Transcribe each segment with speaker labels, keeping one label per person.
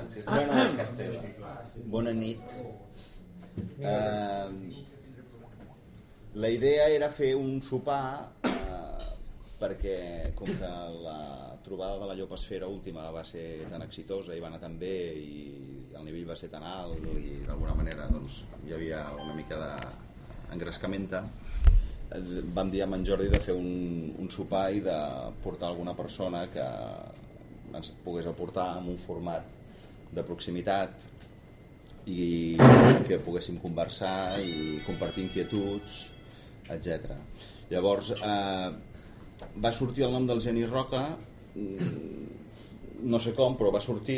Speaker 1: Buenas Castella. Bona nit. La idea era fer un sopar perquè com que la trobada de la Llopesfera última va ser tan exitosa i va anar tan bé i el nivell va ser tan alt i d'alguna manera doncs, hi havia una mica d'engrescamenta, vam dir amb en Jordi de fer un sopar i de portar alguna persona que ens pogués aportar en un format de proximitat i que poguéssim conversar i compartir inquietuds, etc. Llavors va sortir el nom del Genís Roca, no sé com, però va sortir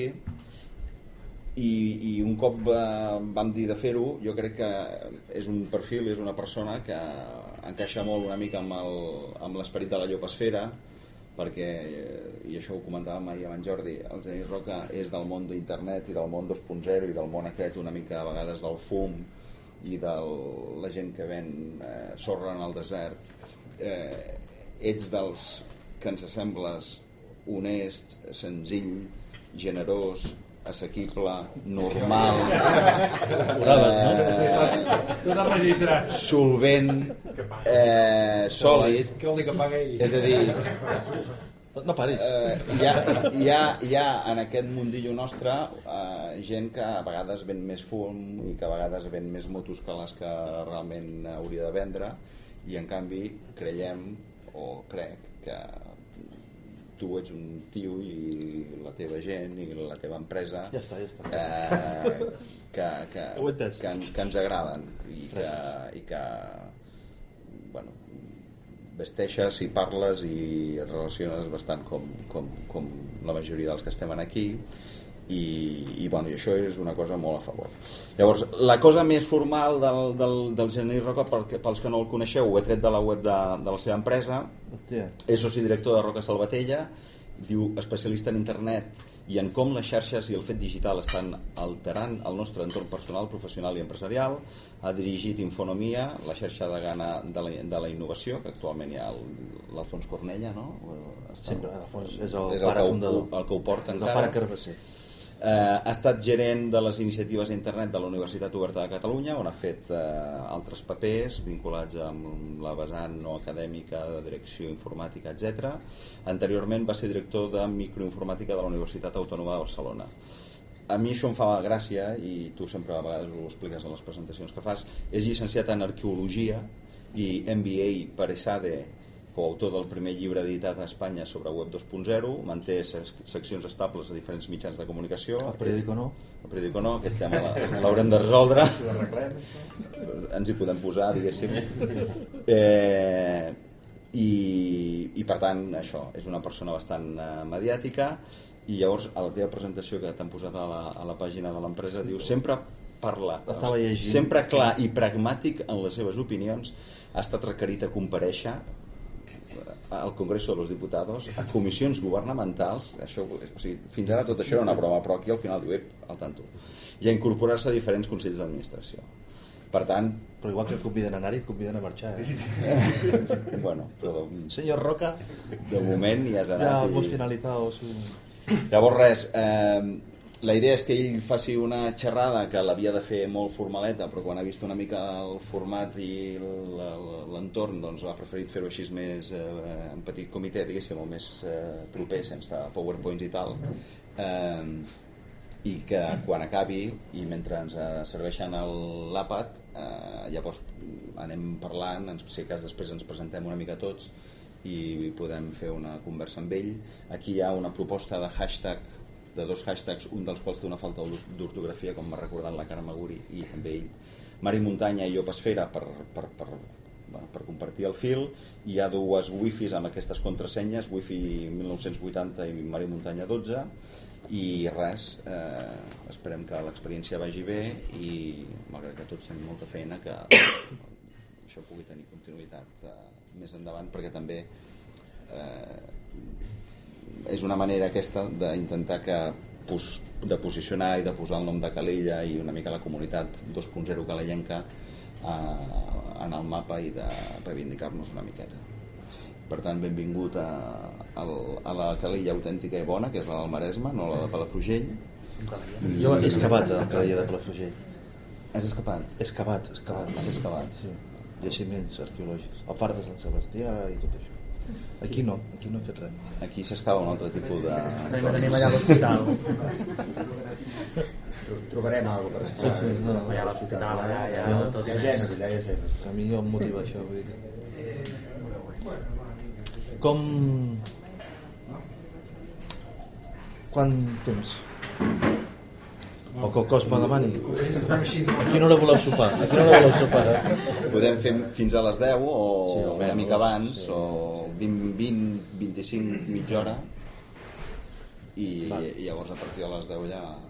Speaker 1: i un cop vam dir de fer-ho, jo crec que és un perfil, és una persona que encaixa molt una mica amb l'esperit de la Llopesfera, perquè, i això ho comentàvem ahir amb en Jordi, el Genís Roca és del món d'internet i del món 2.0 i del món aquest una mica a vegades del fum i de la gent que ven sorra en el desert. Ets dels que ens sembles honest, senzill, generós, assequible, normal, solvent, sòlid.
Speaker 2: Què vol dir que paga ell?
Speaker 1: És a dir,
Speaker 2: no paris.
Speaker 1: hi ha en aquest mundillo nostre gent que a vegades ven més fum i que a vegades ven més motos que les que realment hauria de vendre, i en canvi creiem o crec que tu ets un tio i la teva gent i la teva empresa
Speaker 2: ja està.
Speaker 1: que ens agraden i que bueno, vesteixes i parles i et relaciones bastant com la majoria dels que estem aquí i bueno, i això és una cosa molt a favor. Llavors, la cosa més formal del Genís Roca, pels que no el coneixeu, ho he tret de la web de la seva empresa. És soci director de Roca Salvatella, diu especialista en internet i en com les xarxes i el fet digital estan alterant el nostre entorn personal, professional i empresarial. Ha dirigit Infonomia, la xarxa de Gana de la innovació, que actualment hi ha l'Alfons Cornella, no?
Speaker 2: Sempre, Alfons és el pare fundador,
Speaker 1: el que ho porta
Speaker 2: és
Speaker 1: encara.
Speaker 2: el pare Carabasser.
Speaker 1: Ha estat gerent de les iniciatives a internet de la Universitat Oberta de Catalunya, on ha fet altres papers vinculats amb la vessant no acadèmica de direcció informàtica, etc. Anteriorment va ser director de microinformàtica de la Universitat Autònoma de Barcelona. A mi això em fa gràcia, i tu sempre a vegades ho expliques en les presentacions que fas. És llicenciat en arqueologia i MBA per ESADE, coautor del primer llibre editat a Espanya sobre web 2.0, manté seccions estables a diferents mitjans de comunicació.
Speaker 2: El periòdico no.
Speaker 1: El periòdico no, aquest tema l'haurem de resoldre. Ens hi podem posar, diguéssim. I per tant, això, és una persona bastant mediàtica, i llavors a la teva presentació que t'han posat a la pàgina de l'empresa diu sempre parla, sempre clar i pragmàtic en les seves opinions, ha estat requerit a comparèixer al Congreso de los Diputados, a comissions governamentals, això, o sigui, fins ara tot això era una broma, però aquí al final diu, al tanto, i a incorporar-se a diferents consells d'administració. Per tant...
Speaker 2: Però igual que et conviden a anar-hi, et conviden a marxar,
Speaker 1: Bueno, però...
Speaker 2: Senyor Roca...
Speaker 1: De moment ja has anat...
Speaker 2: Ja hemos finalizado su...
Speaker 1: Llavors res, la idea és que ell faci una xerrada que l'havia de fer molt formaleta, però quan ha vist una mica el format i l'entorn, doncs ha preferit fer-ho així més en petit comitè, diguéssim, o més proper, sense PowerPoints i tal, i que quan acabi i mentre ens serveixen l'àpat, llavors anem parlant, si cas després ens presentem una mica tots i podem fer una conversa amb ell. Aquí hi ha una proposta de hashtag, de 2 hashtags, un dels quals té una falta d'ortografia, com m'ha recordat la Carme Maguri i també ell, Mari Muntanya i Llopesfera, per compartir el fil. Hi ha 2 wifis amb aquestes contrasenyes, wifi 1980 i Mari Muntanya 12, i res, esperem que l'experiència vagi bé i malgrat que tots tenim molta feina, que això pugui tenir continuïtat més endavant, perquè també és una manera aquesta d'intentar de posicionar i de posar el nom de Calella i una mica la comunitat 2.0 calellenca en el mapa i de reivindicar-nos una miqueta. Per tant, benvingut a la Calella autèntica i bona, que és la del Maresme, no la de Palafrugell,
Speaker 2: Jo he excavat el Calella de Palafrugell.
Speaker 1: Has escapat?
Speaker 2: He excavat.
Speaker 1: Has excavat?
Speaker 2: Sí, jaciments arqueològics. El far de Sant Sebastià i tot això. Aquí no he fet res.
Speaker 1: Aquí s'escava un altre tipus de...
Speaker 3: No tenim allà l'hospital.
Speaker 4: Trobarem alguna cosa.
Speaker 2: Sí, no.
Speaker 3: Allà a l'hospital, allà
Speaker 4: Hi ha genes, allà hi ha genes.
Speaker 2: A mi em motiva això, vull dir. Com... Quant temps? O que el cos me demani. A quina hora voleu sopar?
Speaker 1: Podem fer fins a les 10 o
Speaker 2: Sí, o
Speaker 1: una
Speaker 2: menys,
Speaker 1: mica abans,
Speaker 2: sí.
Speaker 1: o 20, 25, mitja hora, i llavors a partir de les 10 ja